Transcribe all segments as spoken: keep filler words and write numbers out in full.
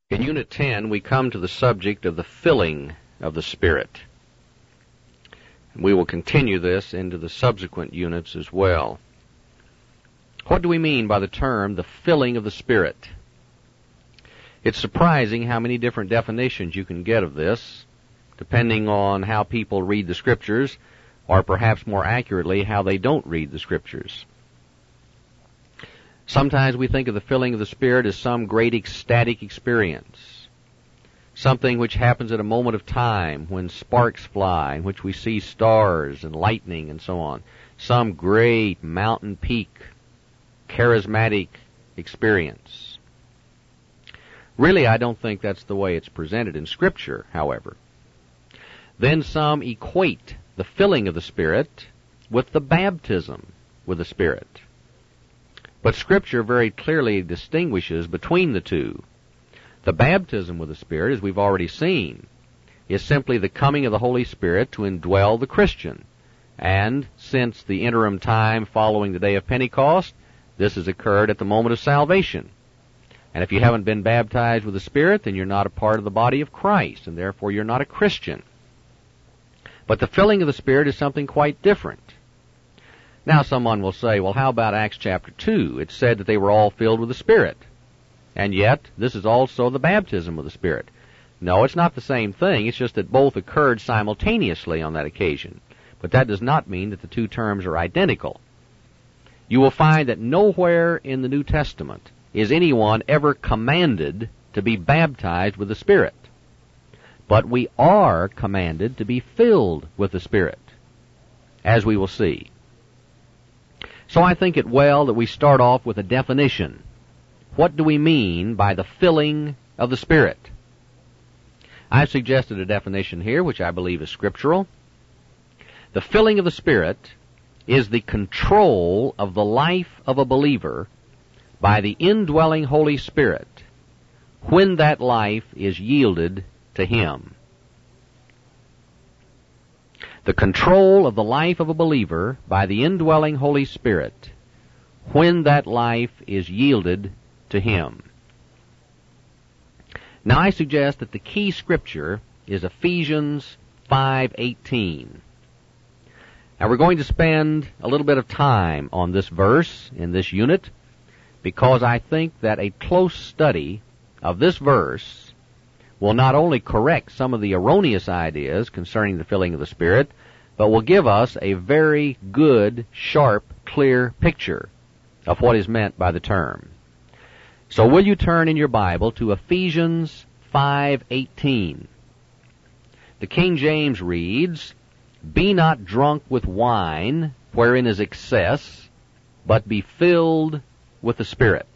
In Unit ten, we come to the subject of the filling of the Spirit. We will continue this into the subsequent units as well. What do we mean by the term, the filling of the Spirit? It's surprising how many different definitions you can get of this, depending on how people read the Scriptures, or perhaps more accurately, how they don't read the Scriptures. Sometimes we think of the filling of the Spirit as some great ecstatic experience, something which happens at a moment of time when sparks fly, in which we see stars and lightning and so on, some great mountain peak, charismatic experience. Really, I don't think that's the way it's presented in Scripture, however. Then some equate the filling of the Spirit with the baptism with the Spirit. But Scripture very clearly distinguishes between the two. The baptism with the Spirit, as we've already seen, is simply the coming of the Holy Spirit to indwell the Christian. And since the interim time following the day of Pentecost, this has occurred at the moment of salvation. And if you haven't been baptized with the Spirit, then you're not a part of the body of Christ, and therefore you're not a Christian. But the filling of the Spirit is something quite different. Now someone will say, well, how about Acts chapter two? It said that they were all filled with the Spirit. And yet, this is also the baptism of the Spirit. No, it's not the same thing. It's just that both occurred simultaneously on that occasion. But that does not mean that the two terms are identical. You will find that nowhere in the New Testament is anyone ever commanded to be baptized with the Spirit. But we are commanded to be filled with the Spirit, as we will see. So I think it well that we start off with a definition. What do we mean by the filling of the Spirit? I've suggested a definition here, which I believe is scriptural. The filling of the Spirit is the control of the life of a believer by the indwelling Holy Spirit when that life is yielded to Him. The control of the life of a believer by the indwelling Holy Spirit when that life is yielded to Him. Now I suggest that the key scripture is Ephesians five eighteen. Now we're going to spend a little bit of time on this verse in this unit because I think that a close study of this verse will not only correct some of the erroneous ideas concerning the filling of the Spirit, but will give us a very good, sharp, clear picture of what is meant by the term. So will you turn in your Bible to Ephesians five eighteen? The King James reads, "Be not drunk with wine, wherein is excess, but be filled with the Spirit."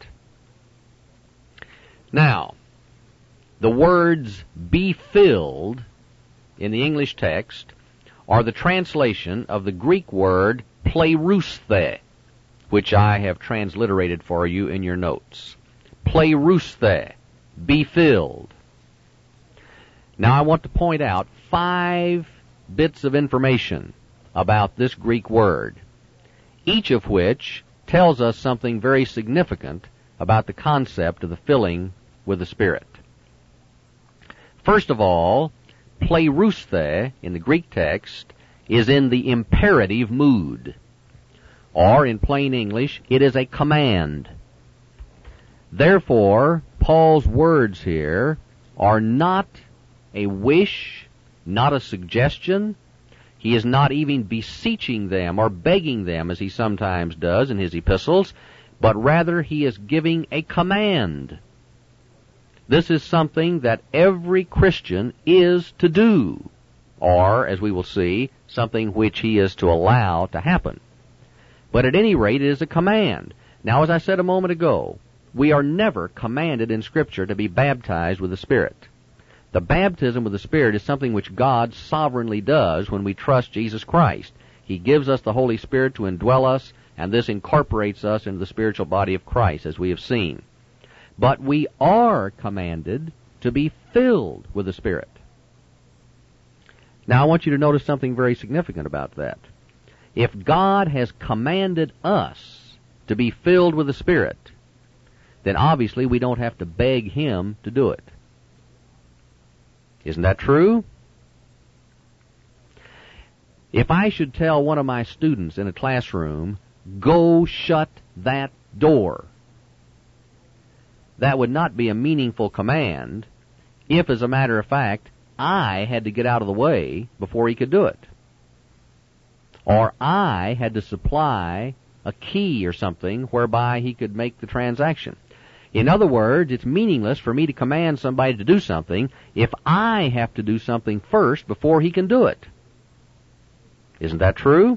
Now, the words "be filled" in the English text are the translation of the Greek word plerusthe, which I have transliterated for you in your notes. Plerusthe, be filled. Now I want to point out five bits of information about this Greek word, each of which tells us something very significant about the concept of the filling with the Spirit. First of all, plerusthe in the Greek text is in the imperative mood, or in plain English, it is a command. Therefore, Paul's words here are not a wish, not a suggestion. He is not even beseeching them or begging them as he sometimes does in his epistles, but rather he is giving a command. This is something that every Christian is to do, or, as we will see, something which he is to allow to happen. But at any rate, it is a command. Now, as I said a moment ago, we are never commanded in Scripture to be baptized with the Spirit. The baptism with the Spirit is something which God sovereignly does when we trust Jesus Christ. He gives us the Holy Spirit to indwell us, and this incorporates us into the spiritual body of Christ, as we have seen. But we are commanded to be filled with the Spirit. Now I want you to notice something very significant about that. If God has commanded us to be filled with the Spirit, then obviously we don't have to beg Him to do it. Isn't that true? If I should tell one of my students in a classroom, go shut that door, that would not be a meaningful command if, as a matter of fact, I had to get out of the way before he could do it. Or I had to supply a key or something whereby he could make the transaction. In other words, it's meaningless for me to command somebody to do something if I have to do something first before he can do it. Isn't that true?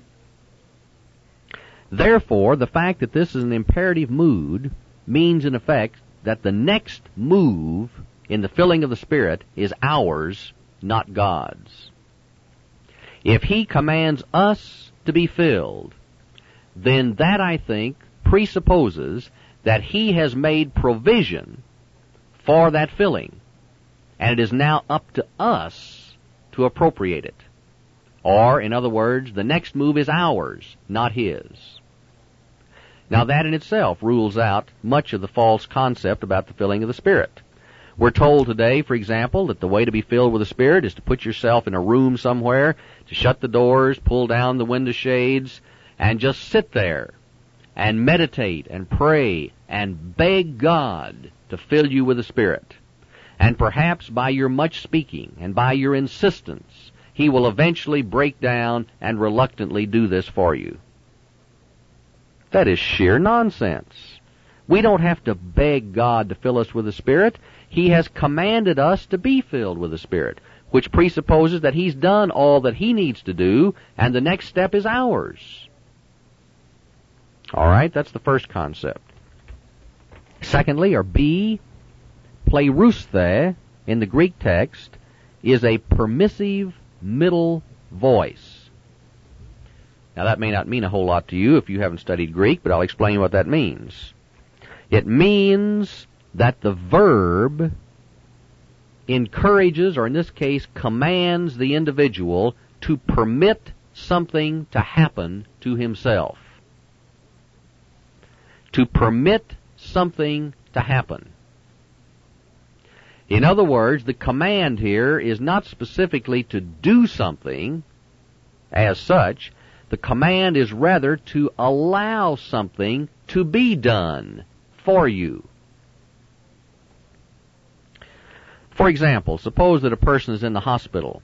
Therefore, the fact that this is an imperative mood means, in effect, that the next move in the filling of the Spirit is ours, not God's. If He commands us to be filled, then that, I think, presupposes that He has made provision for that filling, and it is now up to us to appropriate it. Or, in other words, the next move is ours, not His. Now that in itself rules out much of the false concept about the filling of the Spirit. We're told today, for example, that the way to be filled with the Spirit is to put yourself in a room somewhere, to shut the doors, pull down the window shades, and just sit there and meditate and pray and beg God to fill you with the Spirit. And perhaps by your much speaking and by your insistence, He will eventually break down and reluctantly do this for you. That is sheer nonsense. We don't have to beg God to fill us with the Spirit. He has commanded us to be filled with the Spirit, which presupposes that He's done all that He needs to do, and the next step is ours. All right, that's the first concept. Secondly, or B, plerusthe in the Greek text is a permissive middle voice. Now that may not mean a whole lot to you if you haven't studied Greek, but I'll explain what that means. It means that the verb encourages, or in this case commands, the individual to permit something to happen to himself. To permit something to happen. In other words, the command here is not specifically to do something as such. The command is rather to allow something to be done for you. For example, suppose that a person is in the hospital.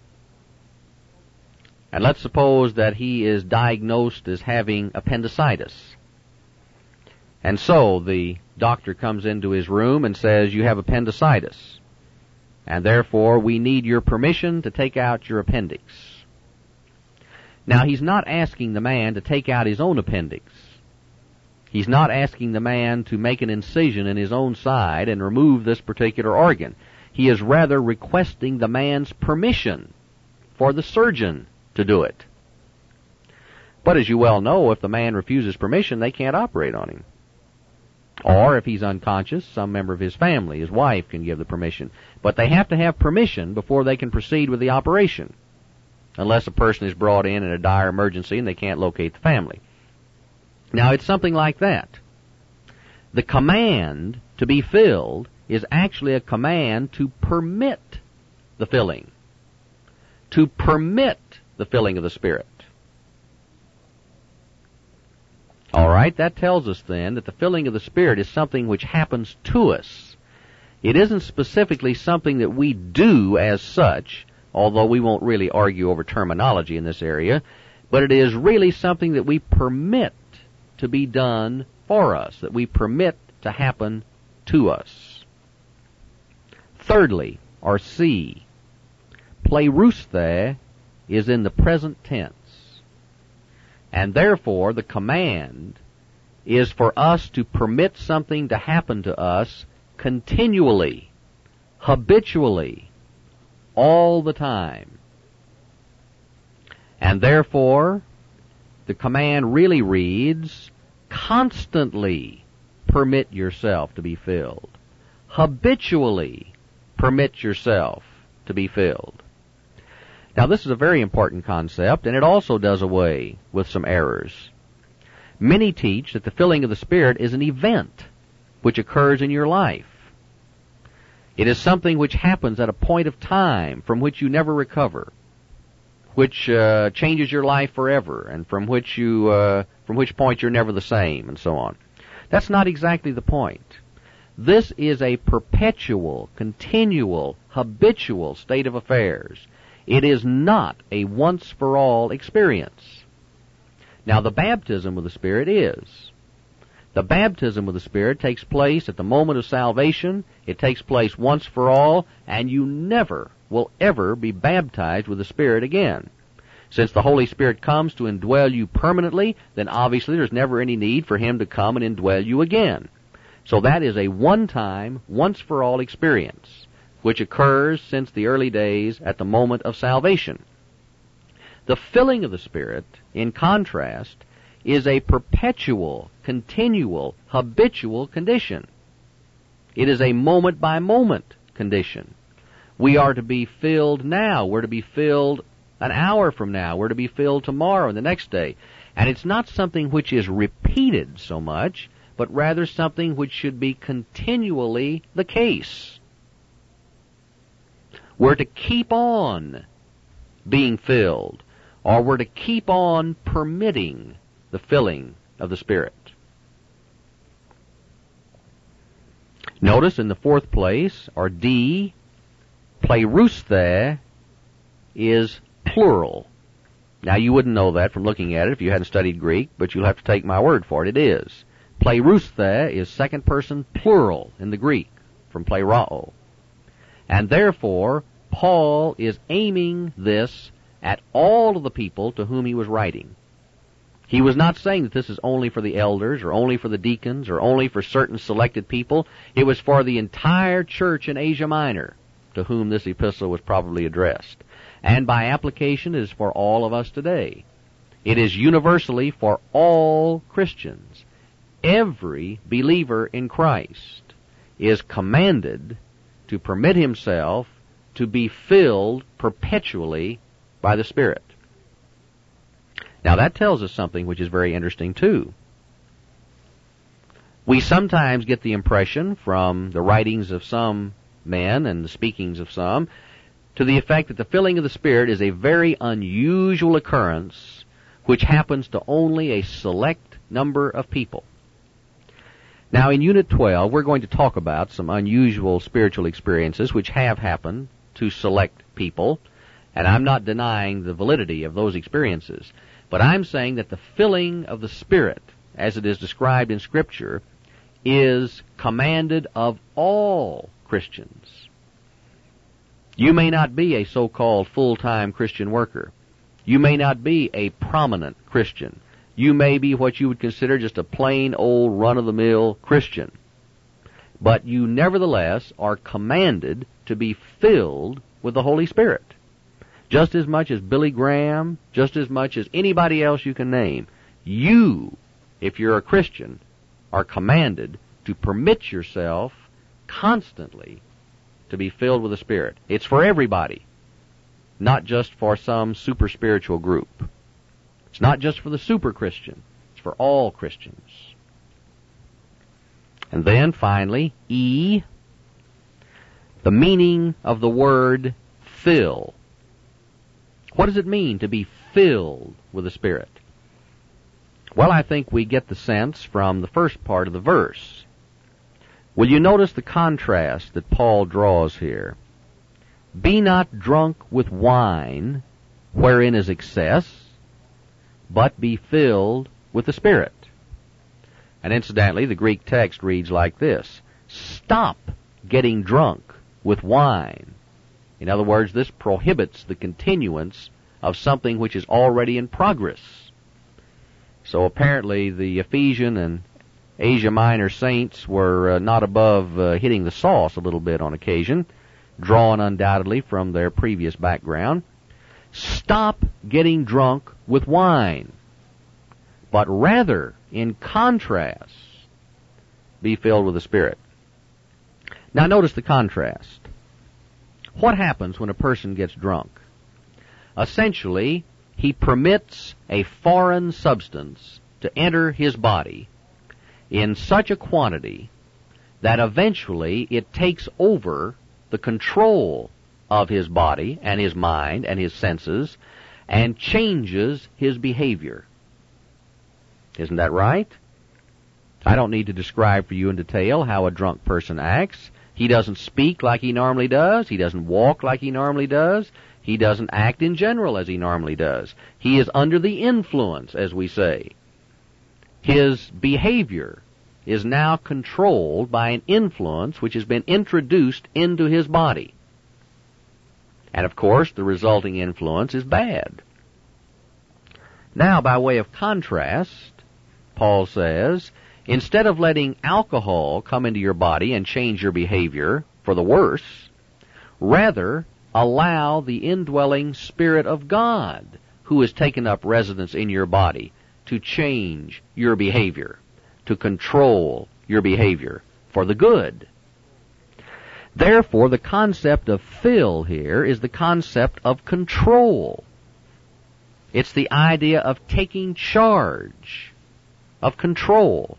And let's suppose that he is diagnosed as having appendicitis. And so the doctor comes into his room and says, you have appendicitis, and therefore we need your permission to take out your appendix. Now, he's not asking the man to take out his own appendix. He's not asking the man to make an incision in his own side and remove this particular organ. He is rather requesting the man's permission for the surgeon to do it. But as you well know, if the man refuses permission, they can't operate on him. Or if he's unconscious, some member of his family, his wife, can give the permission. But they have to have permission before they can proceed with the operation, unless a person is brought in in a dire emergency and they can't locate the family. Now, it's something like that. The command to be filled is actually a command to permit the filling. To permit the filling of the Spirit. All right, that tells us then that the filling of the Spirit is something which happens to us. It isn't specifically something that we do as such, although we won't really argue over terminology in this area, but it is really something that we permit to be done for us, that we permit to happen to us. Thirdly, or C, plerusthe is in the present tense. And therefore, the command is for us to permit something to happen to us continually, habitually, all the time. And therefore, the command really reads, constantly permit yourself to be filled. Habitually permit yourself to be filled. Now, this is a very important concept, and it also does away with some errors. Many teach that the filling of the Spirit is an event which occurs in your life. It is something which happens at a point of time from which you never recover, which uh, changes your life forever, and from which you, uh, from which point you're never the same, and so on. That's not exactly the point. This is a perpetual, continual, habitual state of affairs. It is not a once-for-all experience. Now, the baptism of the Spirit is. The baptism of the Spirit takes place at the moment of salvation. It takes place once for all, and you never will ever be baptized with the Spirit again. Since the Holy Spirit comes to indwell you permanently, then obviously there's never any need for Him to come and indwell you again. So that is a one-time, once-for-all experience, which occurs since the early days at the moment of salvation. The filling of the Spirit, in contrast, is a perpetual, continual, habitual condition. It is a moment-by-moment condition. We are to be filled now. We're to be filled an hour from now. We're to be filled tomorrow and the next day. And it's not something which is repeated so much, but rather something which should be continually the case. We're to keep on being filled, or we're to keep on permitting the filling of the Spirit. Notice in the fourth place, or D, plerusthe is plural. Now, you wouldn't know that from looking at it if you hadn't studied Greek, but you'll have to take my word for it. It is. Plerusthe is second person plural in the Greek, from plerao. And therefore, Paul is aiming this at all of the people to whom he was writing. He was not saying that this is only for the elders, or only for the deacons, or only for certain selected people. It was for the entire church in Asia Minor, to whom this epistle was probably addressed. And by application, it is for all of us today. It is universally for all Christians. Every believer in Christ is commanded to permit himself to be filled perpetually by the Spirit. Now, that tells us something which is very interesting, too. We sometimes get the impression from the writings of some men and the speakings of some to the effect that the filling of the Spirit is a very unusual occurrence which happens to only a select number of people. Now, in Unit twelve, we're going to talk about some unusual spiritual experiences which have happened to select people, and I'm not denying the validity of those experiences. But I'm saying that the filling of the Spirit, as it is described in Scripture, is commanded of all Christians. You may not be a so-called full-time Christian worker. You may not be a prominent Christian. You may be what you would consider just a plain old run-of-the-mill Christian. But you nevertheless are commanded to be filled with the Holy Spirit. Just as much as Billy Graham, just as much as anybody else you can name, you, if you're a Christian, are commanded to permit yourself constantly to be filled with the Spirit. It's for everybody, not just for some super spiritual group. It's not just for the super Christian. It's for all Christians. And then, finally, E, the meaning of the word fill. What does it mean to be filled with the Spirit? Well, I think we get the sense from the first part of the verse. Will you notice the contrast that Paul draws here? Be not drunk with wine, wherein is excess, but be filled with the Spirit. And incidentally, the Greek text reads like this: stop getting drunk with wine. In other words, this prohibits the continuance of something which is already in progress. So apparently the Ephesian and Asia Minor saints were uh, not above uh, hitting the sauce a little bit on occasion, drawn undoubtedly from their previous background. Stop getting drunk with wine, but rather, in contrast, be filled with the Spirit. Now notice the contrast. What happens when a person gets drunk? Essentially, he permits a foreign substance to enter his body in such a quantity that eventually it takes over the control of his body and his mind and his senses and changes his behavior. Isn't that right? I don't need to describe for you in detail how a drunk person acts. He doesn't speak like he normally does. He doesn't walk like he normally does. He doesn't act in general as he normally does. He is under the influence, as we say. His behavior is now controlled by an influence which has been introduced into his body. And of course, the resulting influence is bad. Now, by way of contrast, Paul says, instead of letting alcohol come into your body and change your behavior for the worse, rather allow the indwelling Spirit of God, who has taken up residence in your body, to change your behavior, to control your behavior for the good. Therefore, the concept of fill here is the concept of control. It's the idea of taking charge, of control.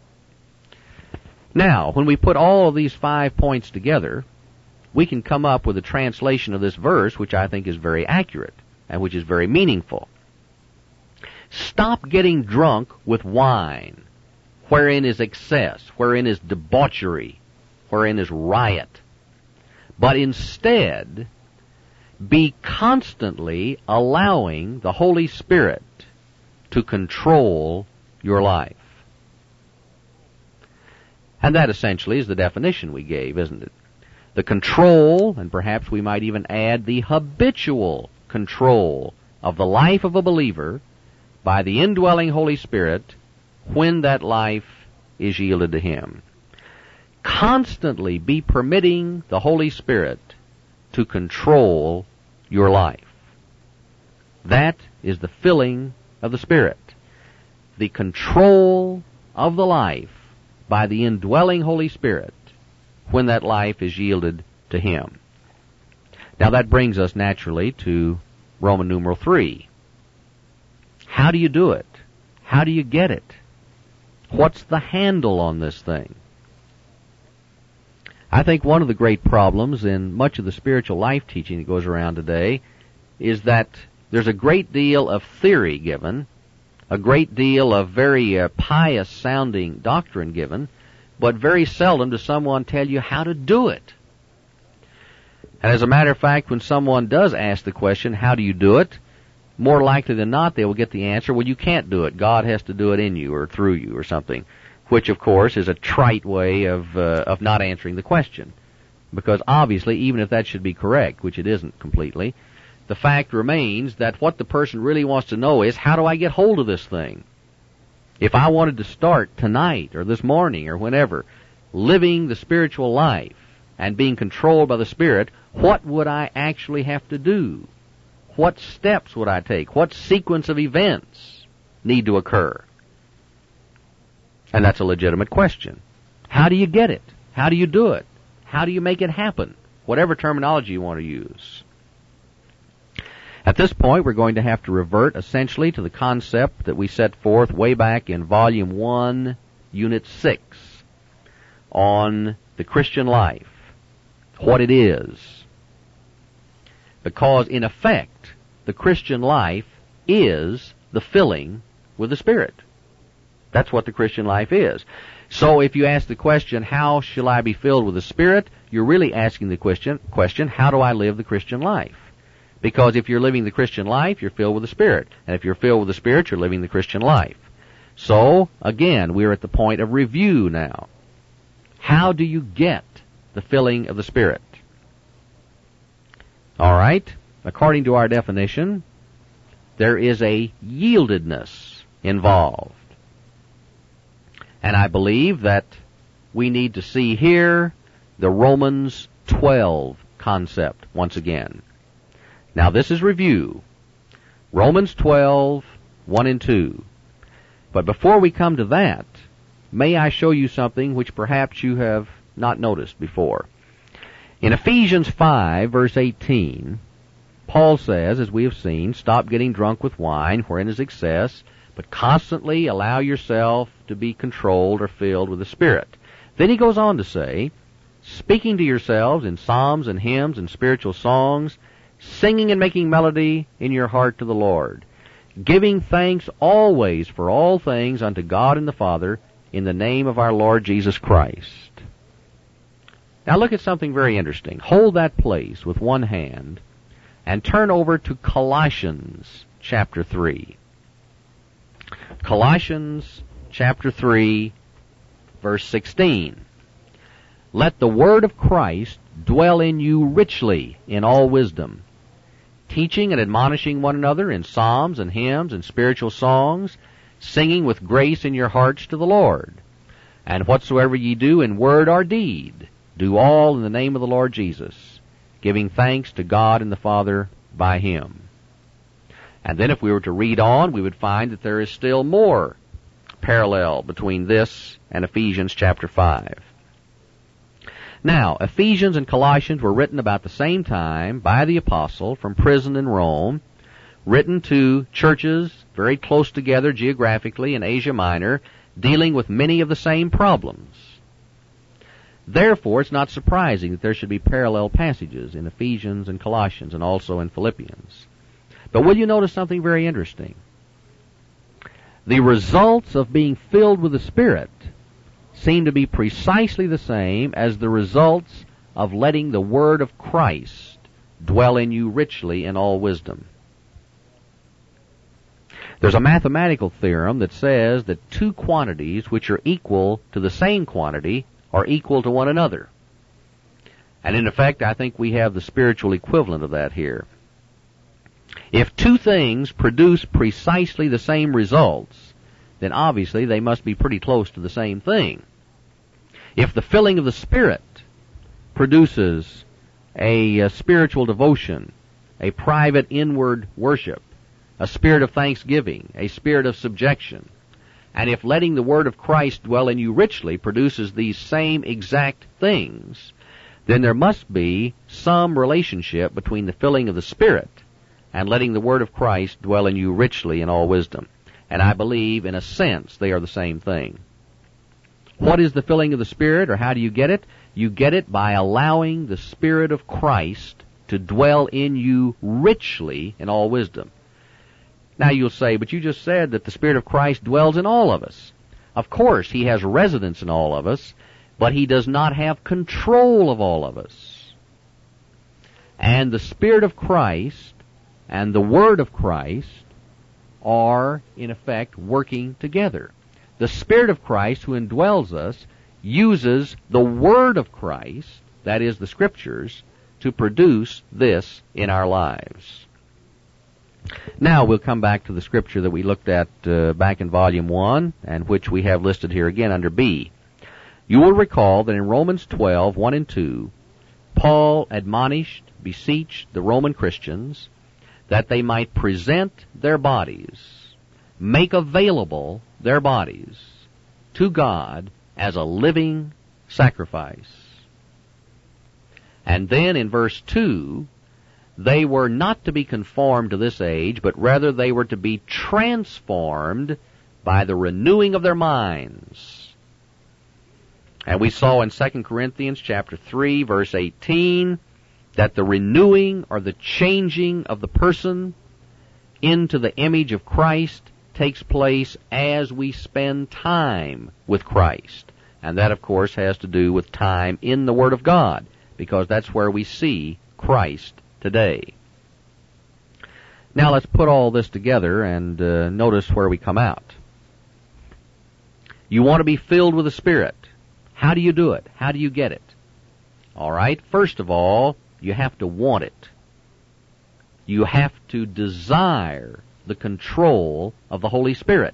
Now, when we put all of these five points together, we can come up with a translation of this verse which I think is very accurate and which is very meaningful. Stop getting drunk with wine, wherein is excess, wherein is debauchery, wherein is riot. But instead, be constantly allowing the Holy Spirit to control your life. And that essentially is the definition we gave, isn't it? The control, and perhaps we might even add the habitual control of the life of a believer by the indwelling Holy Spirit when that life is yielded to Him. Constantly be permitting the Holy Spirit to control your life. That is the filling of the Spirit. The control of the life by the indwelling Holy Spirit when that life is yielded to Him. Now that brings us naturally to Roman numeral three. How do you do it? How do you get it? What's the handle on this thing? I think one of the great problems in much of the spiritual life teaching that goes around today is that there's a great deal of theory given, a great deal of very uh, pious-sounding doctrine given, but very seldom does someone tell you how to do it. And as a matter of fact, when someone does ask the question, how do you do it? More likely than not, they will get the answer, well, you can't do it. God has to do it in you or through you or something, which, of course, is a trite way of uh, of not answering the question. Because obviously, even if that should be correct, which it isn't completely, the fact remains that what the person really wants to know is, how do I get hold of this thing? If I wanted to start tonight or this morning or whenever, living the spiritual life and being controlled by the Spirit, what would I actually have to do? What steps would I take? What sequence of events need to occur? And that's a legitimate question. How do you get it? How do you do it? How do you make it happen? Whatever terminology you want to use. At this point, we're going to have to revert essentially to the concept that we set forth way back in Volume one, Unit six, on the Christian life, what it is. Because, in effect, the Christian life is the filling with the Spirit. That's what the Christian life is. So if you ask the question, how shall I be filled with the Spirit? You're really asking the question, question, how do I live the Christian life? Because if you're living the Christian life, you're filled with the Spirit. And if you're filled with the Spirit, you're living the Christian life. So, again, we're at the point of review now. How do you get the filling of the Spirit? All right, according to our definition, there is a yieldedness involved. And I believe that we need to see here the Romans twelve concept once again. Now this is review. Romans twelve, one and two. But before we come to that, may I show you something which perhaps you have not noticed before. In Ephesians five, verse eighteen, Paul says, as we have seen, stop getting drunk with wine, wherein is excess, but constantly allow yourself to be controlled or filled with the Spirit. Then he goes on to say, speaking to yourselves in psalms and hymns and spiritual songs, singing and making melody in your heart to the Lord, giving thanks always for all things unto God and the Father in the name of our Lord Jesus Christ. Now look at something very interesting. Hold that place with one hand and turn over to Colossians chapter three. Colossians chapter three, verse sixteen. Let the word of Christ dwell in you richly in all wisdom, teaching and admonishing one another in psalms and hymns and spiritual songs, singing with grace in your hearts to the Lord. And whatsoever ye do in word or deed, do all in the name of the Lord Jesus, giving thanks to God and the Father by Him. And then if we were to read on, we would find that there is still more parallel between this and Ephesians chapter five. Now, Ephesians and Colossians were written about the same time by the apostle from prison in Rome, written to churches very close together geographically in Asia Minor, dealing with many of the same problems. Therefore, it's not surprising that there should be parallel passages in Ephesians and Colossians and also in Philippians. But will you notice something very interesting? The results of being filled with the Spirit seem to be precisely the same as the results of letting the Word of Christ dwell in you richly in all wisdom. There's a mathematical theorem that says that two quantities which are equal to the same quantity are equal to one another. And in effect, I think we have the spiritual equivalent of that here. If two things produce precisely the same results, then obviously they must be pretty close to the same thing. If the filling of the Spirit produces a, a spiritual devotion, a private inward worship, a spirit of thanksgiving, a spirit of subjection, and if letting the Word of Christ dwell in you richly produces these same exact things, then there must be some relationship between the filling of the Spirit and letting the Word of Christ dwell in you richly in all wisdom. And I believe, in a sense, they are the same thing. What is the filling of the Spirit, or how do you get it? You get it by allowing the Spirit of Christ to dwell in you richly in all wisdom. Now you'll say, but you just said that the Spirit of Christ dwells in all of us. Of course, He has residence in all of us, but He does not have control of all of us. And the Spirit of Christ and the Word of Christ are, in effect, working together. The Spirit of Christ, who indwells us, uses the Word of Christ, that is, the Scriptures, to produce this in our lives. Now we'll come back to the Scripture that we looked at uh, back in Volume one, and which we have listed here again under B. You will recall that in Romans twelve, one and two, Paul admonished, beseeched the Roman Christians that they might present their bodies, make available their bodies to God as a living sacrifice. And then in verse two, they were not to be conformed to this age, but rather they were to be transformed by the renewing of their minds. And we saw in Second Corinthians chapter three, verse eighteen, that the renewing or the changing of the person into the image of Christ takes place as we spend time with Christ. And that, of course, has to do with time in the Word of God, because that's where we see Christ today. Now let's put all this together and uh, notice where we come out. You want to be filled with the Spirit. How do you do it? How do you get it? All right, first of all, you have to want it. You have to desire the control of the Holy Spirit.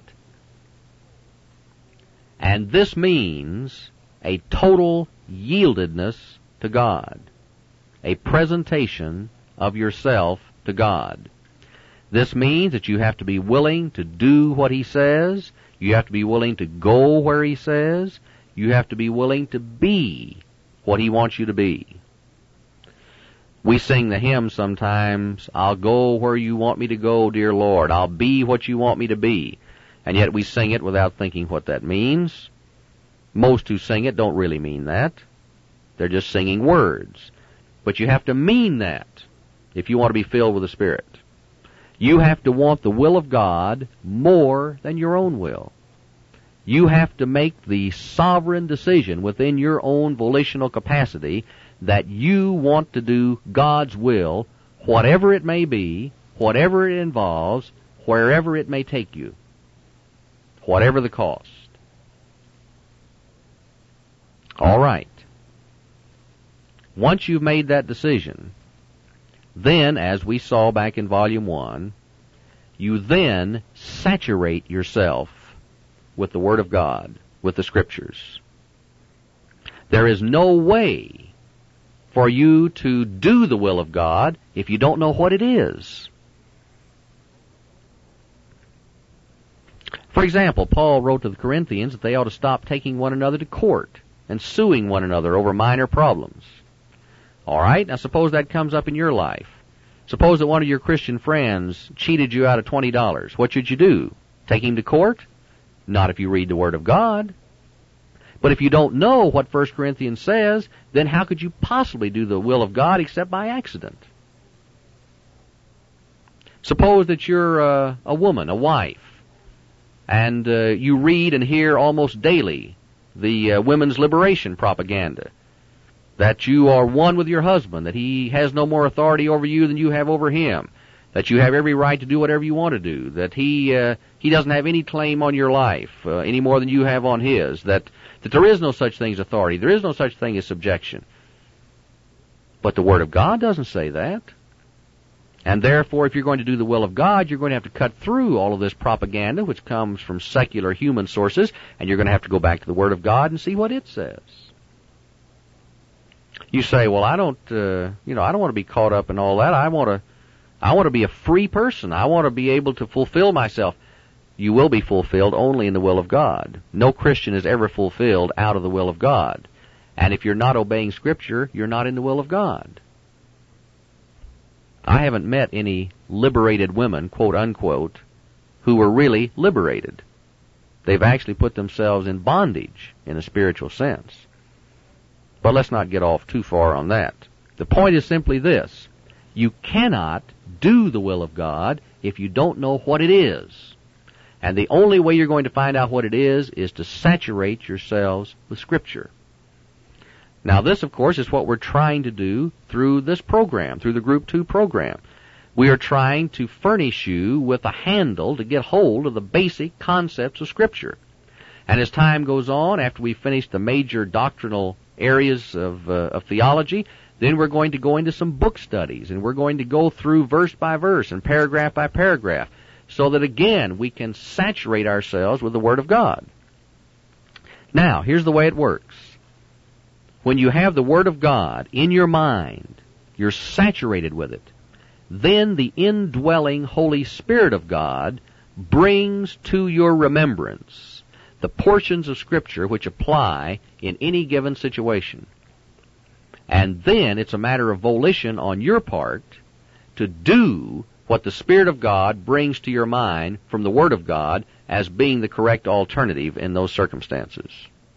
And this means a total yieldedness to God, a presentation of yourself to God. This means that you have to be willing to do what He says. You have to be willing to go where He says. You have to be willing to be what He wants you to be. We sing the hymn sometimes, I'll go where you want me to go, dear Lord. I'll be what you want me to be. And yet we sing it without thinking what that means. Most who sing it don't really mean that. They're just singing words. But you have to mean that if you want to be filled with the Spirit. You have to want the will of God more than your own will. You have to make the sovereign decision within your own volitional capacity that you want to do God's will, whatever it may be, whatever it involves, wherever it may take you, whatever the cost. All right. Once you've made that decision, then, as we saw back in Volume one, you then saturate yourself with the Word of God, with the Scriptures. There is no way for you to do the will of God if you don't know what it is. For example, Paul wrote to the Corinthians that they ought to stop taking one another to court and suing one another over minor problems. All right, now suppose that comes up in your life. Suppose that one of your Christian friends cheated you out of twenty dollars. What should you do? Take him to court? Not if you read the Word of God. But if you don't know what First Corinthians says, then how could you possibly do the will of God except by accident? Suppose that you're uh, a woman, a wife, and uh, you read and hear almost daily the uh, women's liberation propaganda, that you are one with your husband, that he has no more authority over you than you have over him, that you have every right to do whatever you want to do, that he uh, he doesn't have any claim on your life uh, any more than you have on his, that, that there is no such thing as authority, there is no such thing as subjection. But the Word of God doesn't say that. And therefore, if you're going to do the will of God, you're going to have to cut through all of this propaganda, which comes from secular human sources, and you're going to have to go back to the Word of God and see what it says. You say, well, I don't, uh, you know, I don't want to be caught up in all that. I want to, I want to be a free person. I want to be able to fulfill myself. You will be fulfilled only in the will of God. No Christian is ever fulfilled out of the will of God. And if you're not obeying Scripture, you're not in the will of God. I haven't met any liberated women, quote unquote, who were really liberated. They've actually put themselves in bondage in a spiritual sense. But let's not get off too far on that. The point is simply this. You cannot do the will of God if you don't know what it is. And the only way you're going to find out what it is is to saturate yourselves with Scripture. Now this, of course, is what we're trying to do through this program, through the Group two program. We are trying to furnish you with a handle to get hold of the basic concepts of Scripture. And as time goes on, after we finish the major doctrinal areas of, uh, of theology, then we're going to go into some book studies, and we're going to go through verse by verse and paragraph by paragraph, so that again we can saturate ourselves with the Word of God. Now, here's the way it works. When you have the Word of God in your mind, you're saturated with it, then the indwelling Holy Spirit of God brings to your remembrance the portions of Scripture which apply in any given situation. And then it's a matter of volition on your part to do what the Spirit of God brings to your mind from the Word of God as being the correct alternative in those circumstances.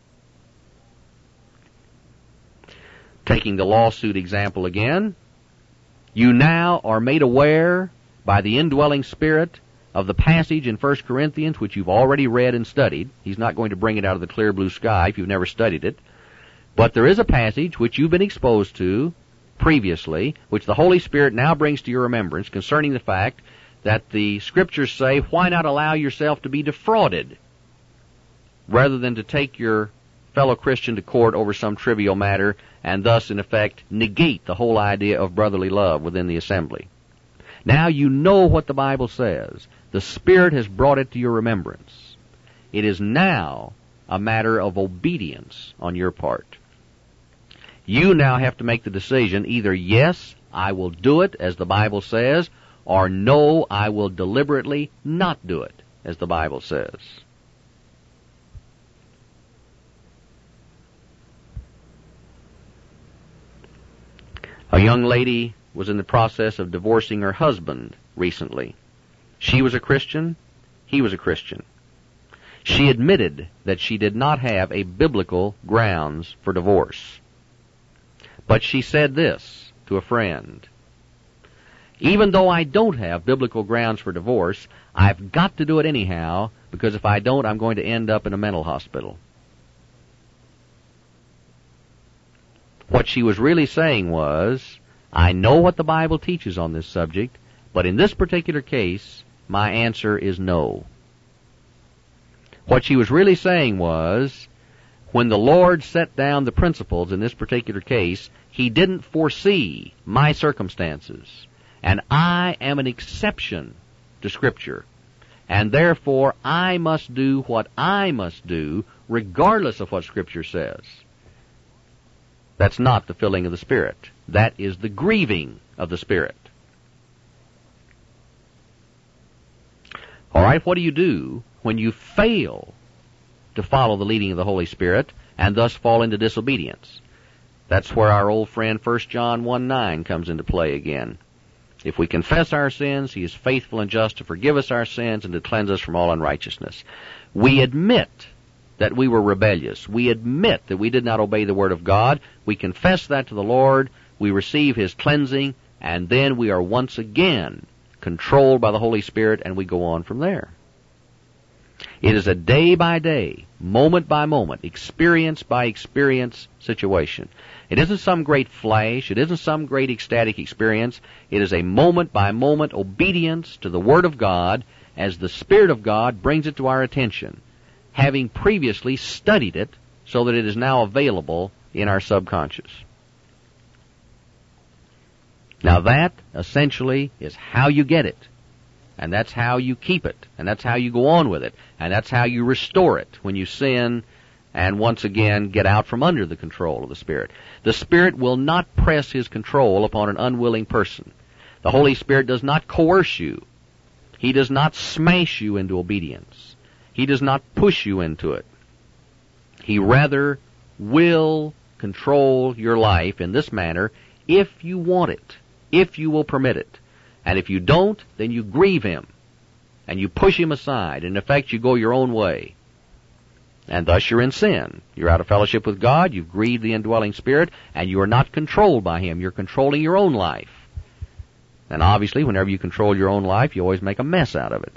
Taking the lawsuit example again, you now are made aware by the indwelling Spirit of the passage in First Corinthians which you've already read and studied. He's not going to bring it out of the clear blue sky if you've never studied it. But there is a passage which you've been exposed to previously, which the Holy Spirit now brings to your remembrance concerning the fact that the Scriptures say, why not allow yourself to be defrauded rather than to take your fellow Christian to court over some trivial matter and thus, in effect, negate the whole idea of brotherly love within the assembly. Now you know what the Bible says. The Spirit has brought it to your remembrance. It is now a matter of obedience on your part. You now have to make the decision, either yes, I will do it, as the Bible says, or no, I will deliberately not do it, as the Bible says. A young lady was in the process of divorcing her husband recently. She was a Christian, he was a Christian. She admitted that she did not have a biblical grounds for divorce. But she said this to a friend: even though I don't have biblical grounds for divorce, I've got to do it anyhow, because if I don't, I'm going to end up in a mental hospital. What she was really saying was, I know what the Bible teaches on this subject, but in this particular case, my answer is no. What she was really saying was, when the Lord set down the principles in this particular case, He didn't foresee my circumstances. And I am an exception to Scripture. And therefore, I must do what I must do, regardless of what Scripture says. That's not the filling of the Spirit. That is the grieving of the Spirit. All right, what do you do when you fail to follow the leading of the Holy Spirit and thus fall into disobedience? That's where our old friend First John one nine comes into play again. If we confess our sins, He is faithful and just to forgive us our sins and to cleanse us from all unrighteousness. We admit that we were rebellious. We admit that we did not obey the Word of God. We confess that to the Lord. We receive His cleansing, and then we are once again controlled by the Holy Spirit, and we go on from there. It is a day-by-day, moment-by-moment, experience-by-experience situation. It isn't some great flash. It isn't some great ecstatic experience. It is a moment-by-moment obedience to the Word of God as the Spirit of God brings it to our attention, having previously studied it so that it is now available in our subconscious. Now that, essentially, is how you get it. And that's how you keep it. And that's how you go on with it. And that's how you restore it when you sin and once again get out from under the control of the Spirit. The Spirit will not press His control upon an unwilling person. The Holy Spirit does not coerce you. He does not smash you into obedience. He does not push you into it. He rather will control your life in this manner if you want it, if you will permit it. And if you don't, then you grieve Him, and you push Him aside. In effect, you go your own way. And thus you're in sin. You're out of fellowship with God, you've grieved the indwelling Spirit, and you are not controlled by Him. You're controlling your own life. And obviously, whenever you control your own life, you always make a mess out of it.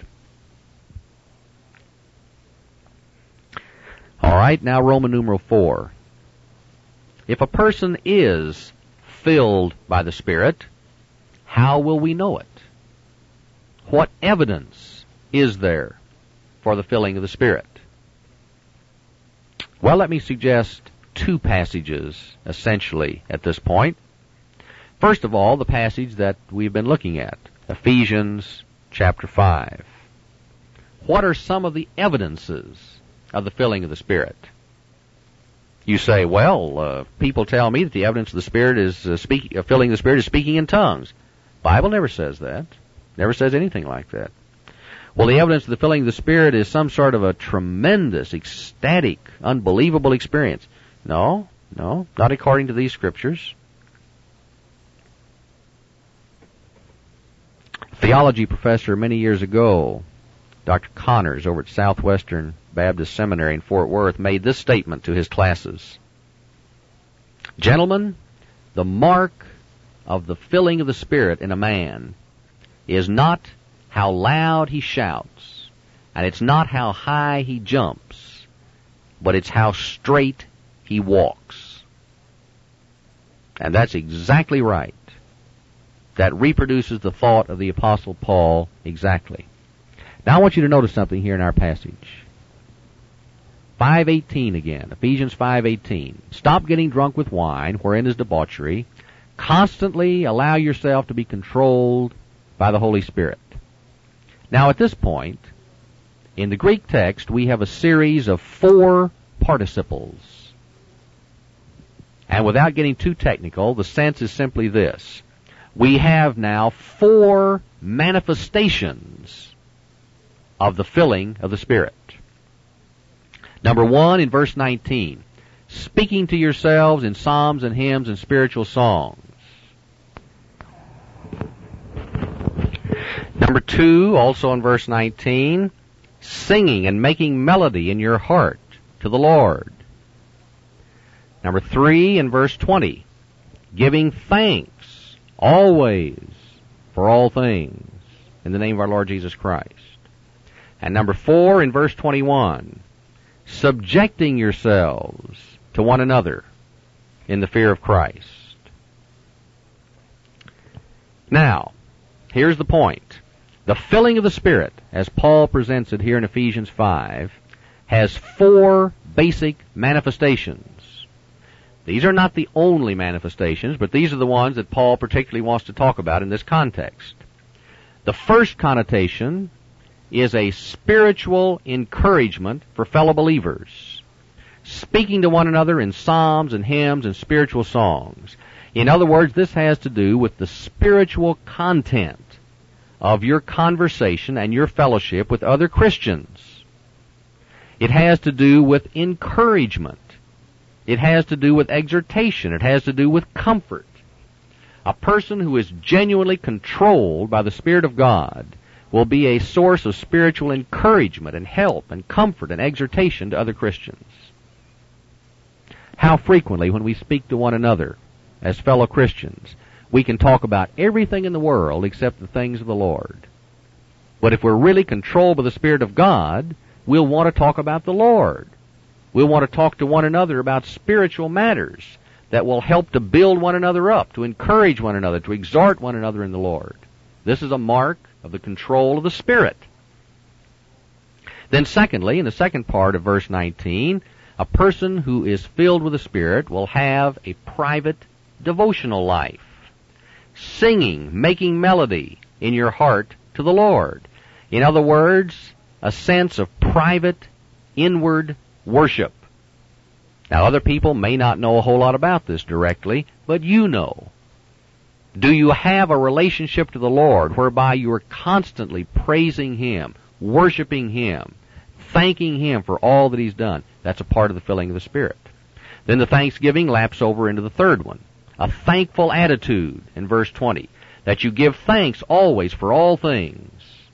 All right, now Roman numeral four. If a person is filled by the Spirit, how will we know it? What evidence is there for the filling of the Spirit? Well, let me suggest two passages, essentially, at this point. First of all, the passage that we've been looking at, Ephesians chapter five. What are some of the evidences of the filling of the Spirit? You say, well, uh, people tell me that the evidence of the Spirit is uh, speak, uh, filling the Spirit is speaking in tongues. Bible never says that. Never says anything like that. Well, the evidence of the filling of the Spirit is some sort of a tremendous, ecstatic, unbelievable experience. No, no, not according to these Scriptures. A theology professor many years ago, Doctor Connors over at Southwestern Baptist Seminary in Fort Worth, made this statement to his classes. Gentlemen, the mark of the filling of the Spirit in a man is not how loud he shouts, and it's not how high he jumps, but it's how straight he walks. And that's exactly right. That reproduces the thought of the Apostle Paul exactly. Now I want you to notice something here in our passage. five eighteen again, Ephesians five eighteen. Stop getting drunk with wine, wherein is debauchery. Constantly allow yourself to be controlled by the Holy Spirit. Now at this point, in the Greek text, we have a series of four participles. And without getting too technical, the sense is simply this. We have now four manifestations of the filling of the Spirit. Number one, in verse nineteen, speaking to yourselves in psalms and hymns and spiritual songs. Number two, also in verse nineteen, singing and making melody in your heart to the Lord. Number three, in verse twenty, giving thanks always for all things in the name of our Lord Jesus Christ. And number four, in verse twenty-one, subjecting yourselves to one another in the fear of Christ. Now, here's the point. The filling of the Spirit, as Paul presents it here in Ephesians five, has four basic manifestations. These are not the only manifestations, but these are the ones that Paul particularly wants to talk about in this context. The first connotation is a spiritual encouragement for fellow believers, speaking to one another in psalms and hymns and spiritual songs. In other words, this has to do with the spiritual content of your conversation and your fellowship with other Christians. It has to do with encouragement. It has to do with exhortation. It has to do with comfort. A person who is genuinely controlled by the Spirit of God will be a source of spiritual encouragement and help and comfort and exhortation to other Christians. How frequently, when we speak to one another as fellow Christians, we can talk about everything in the world except the things of the Lord. But if we're really controlled by the Spirit of God, we'll want to talk about the Lord. We'll want to talk to one another about spiritual matters that will help to build one another up, to encourage one another, to exhort one another in the Lord. This is a mark of the control of the Spirit. Then secondly, in the second part of verse nineteen, a person who is filled with the Spirit will have a private devotional life, singing, making melody in your heart to the Lord. In other words, a sense of private, inward worship. Now, other people may not know a whole lot about this directly, but you know. Do you have a relationship to the Lord whereby you are constantly praising Him, worshiping Him, thanking Him for all that He's done? That's a part of the filling of the Spirit. Then the thanksgiving laps over into the third one, a thankful attitude in verse twenty, that you give thanks always for all things.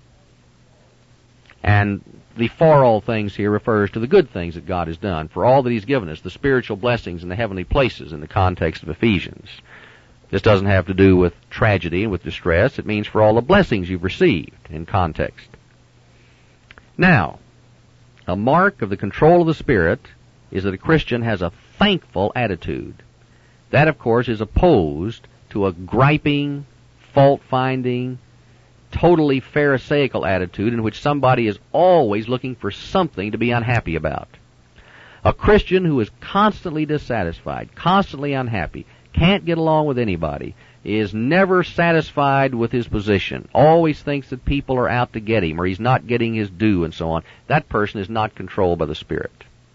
And the for all things here refers to the good things that God has done, for all that He's given us, the spiritual blessings in the heavenly places in the context of Ephesians. This doesn't have to do with tragedy and with distress. It means for all the blessings you've received in context. Now, a mark of the control of the Spirit is that a Christian has a thankful attitude. That, of course, is opposed to a griping, fault-finding, totally pharisaical attitude in which somebody is always looking for something to be unhappy about. A Christian who is constantly dissatisfied, constantly unhappy, can't get along with anybody, is never satisfied with his position, always thinks that people are out to get him or he's not getting his due and so on, that person is not controlled by the Spirit.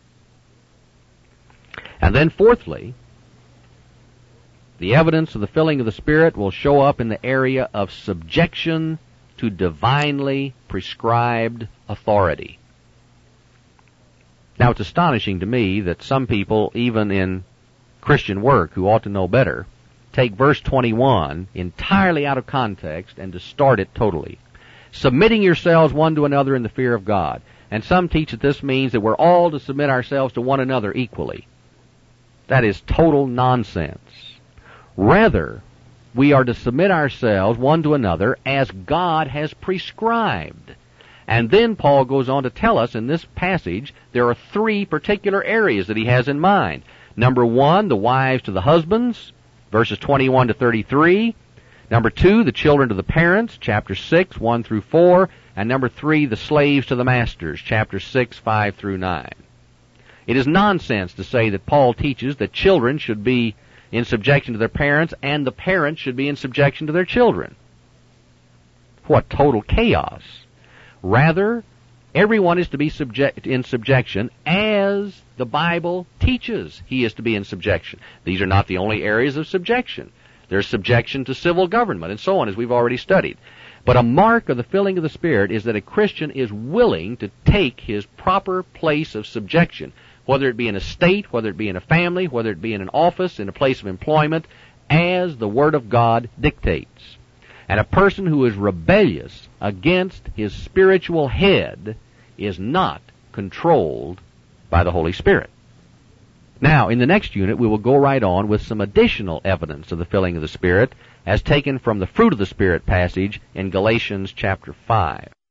And then fourthly, the evidence of the filling of the Spirit will show up in the area of subjection to divinely prescribed authority. Now, it's astonishing to me that some people, even in Christian work, who ought to know better, take verse twenty-one entirely out of context and distort it totally. Submitting yourselves one to another in the fear of God. And some teach that this means that we're all to submit ourselves to one another equally. That is total nonsense. Rather, we are to submit ourselves one to another as God has prescribed. And then Paul goes on to tell us in this passage there are three particular areas that he has in mind. Number one, the wives to the husbands, verses twenty-one to thirty-three. Number two, the children to the parents, chapter six, one through four. And number three, the slaves to the masters, chapter six, five through nine. It is nonsense to say that Paul teaches that children should be in subjection to their parents, and the parents should be in subjection to their children. What total chaos. Rather, everyone is to be subject, in subjection as the Bible teaches he is to be in subjection. These are not the only areas of subjection. There's subjection to civil government and so on, as we've already studied. But a mark of the filling of the Spirit is that a Christian is willing to take his proper place of subjection, whether it be in a state, whether it be in a family, whether it be in an office, in a place of employment, as the Word of God dictates. And a person who is rebellious against his spiritual head is not controlled by the Holy Spirit. Now, in the next unit, we will go right on with some additional evidence of the filling of the Spirit, as taken from the fruit of the Spirit passage in Galatians chapter five.